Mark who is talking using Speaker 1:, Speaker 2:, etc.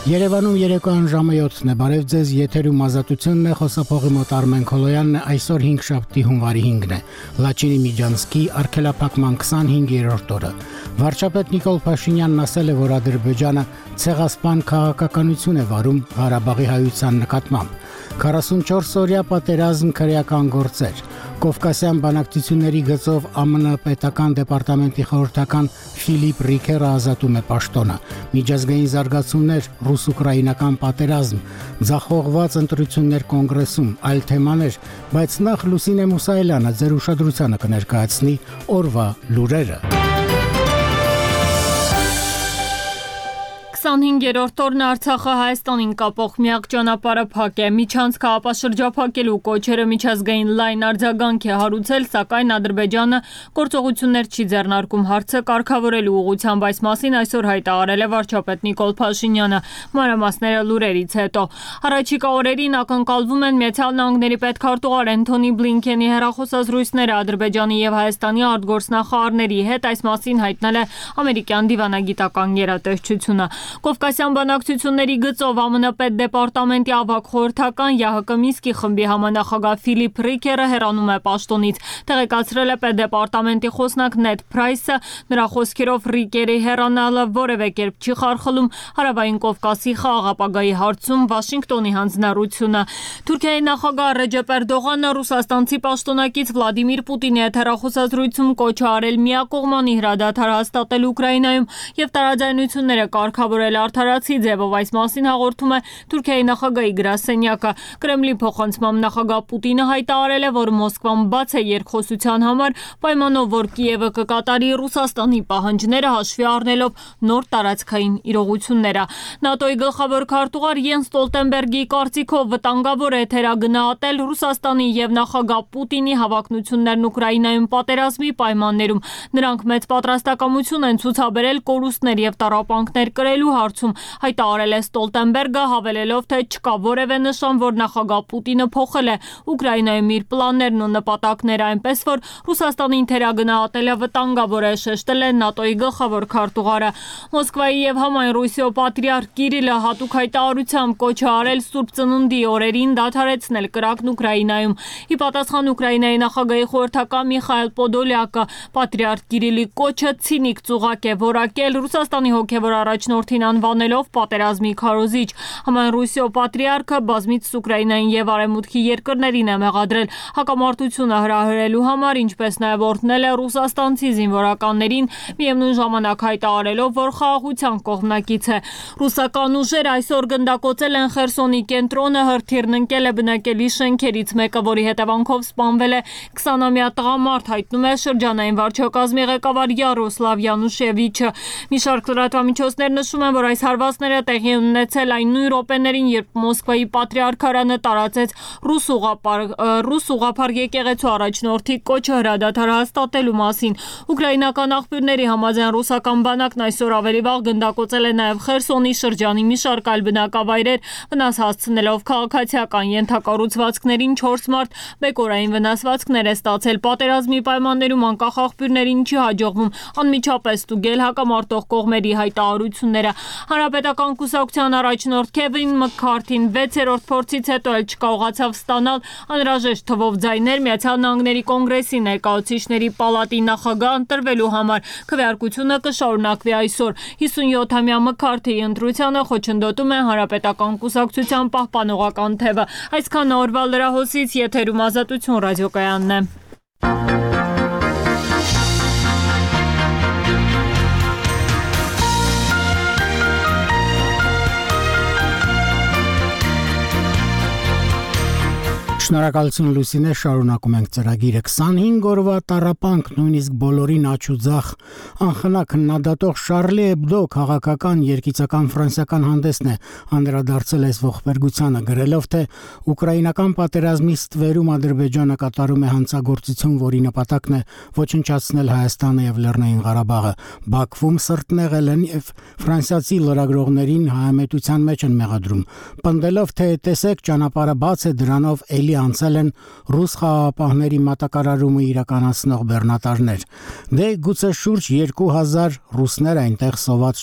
Speaker 1: Երևանում երեկոյան ժամը 7-ն է, բարև ձեզ, եթերում ազատությունն է, խոսափողի մոտ Արմեն Քոլոյանն է, այսօր 5 շաբթի հունվարի 5-ն է, Լաչինի Միջանցքի արգելափակման 25-րդ օրը։ Վարչապետ Նիկոլ Փաշինյանն ասել է, որ Ադրբեջանը ցեղասպան քաղաքականություն է վարում Ղարաբաղի հայության նկատմամբ։ 44-օրյա պատերազմ քրեական գործեր։ Կովկասյան բանակցությունների գծով ԱՄՆ պետական դեպարտամենտի խորհրդական Ֆիլիպ Ռիքերը ազատում է պաշտոնը։ Միջազգային զարգացումներ, ռուս-ուկրաինական պատերազմ, ձախողված ընտրություններ կոնգրեսում, այլ թեմաներ, բայց նախ Լուսինե Մուսայելյանը ձեր ուշադրությանը կներկայացնի օրվա լուրերը։
Speaker 2: 25-րդ օրն Արցախը Հայաստանին կապող միակ ճանապարհը փակ է։ Միջանցքը ապաշրջափակելու կոչերը միջազգային լայն արձագանք է հարուցել, սակայն Ադրբեջանը գործողություններ չի ձեռնարկում հարցը կարգավորելու ուղղությամբ, այս մասին այսօր հայտարարել է վարչապետ Նիկոլ Փաշինյանը։ Մանրամասները լուրերից հետո։ Առաջիկա օրերին ակնկալվում են Միացյալ Նահանգների պետքարտուղար Էնթոնի Բլինքենի հեռախոսազրույցները Ադրբեջանի եւ Հայաստանի արտգործնախարարների հետ, այս մասին հայտնել է ամերիկյան դիվանագիտական գերատեսչությունը։ Կովկասյան բանակցությունների գծով ԱՄՆ պետդեպարտամենտի ավագ խորհրդական ՀՀԿ Մինսկի խմբի համանախագահ Ֆիլիպ Ռիքերը հեռանում է պաշտոնից, տեղեկացրել է պետդեպարտամենտի խոսնակ Նեդ Փրայսը, նրա խոսքերով Ռիկերի հեռանալը որևէ կերպ չի խարխլում Հարավային Կովկասի խաղաղապագայի հարցում Վաշինգտոնի հանձնառությունը։ Թուրքիայի նախագահ Ռեջեփ Էրդողանը ռուսաստանցի պաշտոնակից Վլադիմիր Պուտինի հետ հեռախոսազրույցում կոչ է արել միակողմանի հրադադար հաստատել Ուկրաինայում եւ տարաձայնությունները կարգավորել արդարացի ձևով, այս մասին հաղորդում է Թուրքիայի նախագահի գրասենյակը։ Կրեմլի փոխանցմամբ նախագահ Պուտինը հայտարարել է, որ Մոսկվան բաց է երկխոսության համար, պայմանով որ Կիևը կկատարի Ռուսաստանի պահանջները հաշվի առնելով նոր տարածքային իրողությունները։ ՆԱՏՕ-ի գլխավոր քարտուղար Յենս Ստոլտենբերգի կարծիքով վտանգավոր է թերագնահատել Ռուսաստանի եւ նախագահ Պուտինի հավակնություններն Ուկրաինայում պատերազմի պայմաններում։ Նրանք մեծ պատրաստակամություն են ցուցաբերել կորուստներ եւ տառապանքներ կրելու հարցում, հայտարարել է Ստոլտենբերգը, հավելելով, թե չկա որևէ նշան, որ նախագահ Պուտինը փոխել է Ուկրաինայում իր պլաններն ու նպատակները, այնպես որ Ռուսաստանին թերագնահատելը վտանգավոր է, շեշտել է ՆԱՏՕ-ի գլխավոր քարտուղարը։ Մոսկվայի եւ համայն Ռուսիո պատրիարք Կիրիլը հատուկ հայտարարությամբ կոչ է արել Սուրբ Ծնունդի օրերին դադարեցնել կրակն Ուկրաինայում։ Ի պատասխան Ուկրաինայի նախագահի խորհրդական Միխայել Պոդոլյակը պատրիարք Կիրիլի կոչը ցինիկ ծուղակ է որակել, Ռուսաստանի հոգևոր առաջնորդին անվանելով պատերազմի քարոզիչ։ Համայն Ռուսիո պատրիարքը բազմից Ուկրաինային եւ Արևմուտքի երկրներին է մեղադրել հակամարտությունը հրահրելու համար, ինչպես նաեւ օրհնել է ռուսաստանցի զինվորականներին, միևնույն ժամանակ հայտարարելով, որ խաղաղության կողմնակից է։ Ռուսական ուժերը այսօր գնդակոծել են Խերսոնի կենտրոնը, հրթիռն ընկել է բնակելի շենքերից մեկը, որի հետևանքով սպանվել է 20-ամյա տղամարդ, հայտնում է շրջանային վարչակազմի ղեկավար Յարոսլավ Յանուշևիչը։ Մի շարք լրատվամիջոցներ նշում են, որ այս հարվածները տեղի են ունեցել այն նույն րոպեներին, երբ Մոսկվայի պատրիարքարանը տարածեց ռուս ուղղափառ եկեղեցու առաջնորդի կոչը հրադադար հաստատելու մասին։ Ուկրաինական աղբյուրների համաձայն ռուսական բանակն այսօր ավելի վաղ գնդակոծել է նաև Խերսոնի շրջանի մի շարք այլ բնակավայրեր, վնաս հասցնելով քաղաքացիական ենթակառուցվածքներին 4 մարդ, բեկորային վնասվածքներ է ստացել։ Պատերազմի պայմաններում անկախ աղբյուրներին չի հաջողվում անմիջապես ստուգել հակամարտող կողմերի հայտարարությունները։ Հանրապետական կուսակցության առաջնորդ Քևին Մքքարթին 6-րդ փորձից հետո էլ չկարողացավ ստանալ անհրաժեշտ թվով ձայներ Միացյալ Նահանգների կոնգրեսի ներկայացուցիչների պալատի նախագահ ընտրվելու համար։ Քվեարկությունը կշարունակվի այսօր։ 57-ամյա Մքքարթիի ընտրությանը խոչընդոտում է Հանրապետական կուսակցության պահպանողական թևը։ Այսքան օրվա լրահոսից, եթերում Ազատություն ռադիոկայանն է։
Speaker 1: Շնորհակալություն Լուսինե, շարունակում ենք ծրագիրը։ 25 օրվա տառապանք, նույնիսկ բոլորին աչուձախ անխնա քննադատող Շարլի Էբդո քաղաքական երգիծական ֆրանսիական հանդեսն է անդրադարձել այս ողբերգությանը, գրելով, թե ուկրաինական պատերազմի ստվերում Ադրբեջանը կատարում է հանցագործություն, որի նպատակն է ոչնչացնել Հայաստանը եւ Լեռնային Ղարաբաղը։ Բաքվում սրտնեղել են եւ ֆրանսիացի լրագրողներին հայամետության մեջ են մեղադրում, պնդելով, թե տեսեք ճանապարհը բաց է, դրանով էլի անցել են ռուս խաղաղապահների մատակարարումը իրականացնող բեռնատարներ։ Դե գուցե շուրջ 2000 ռուսներ այնտեղ սոված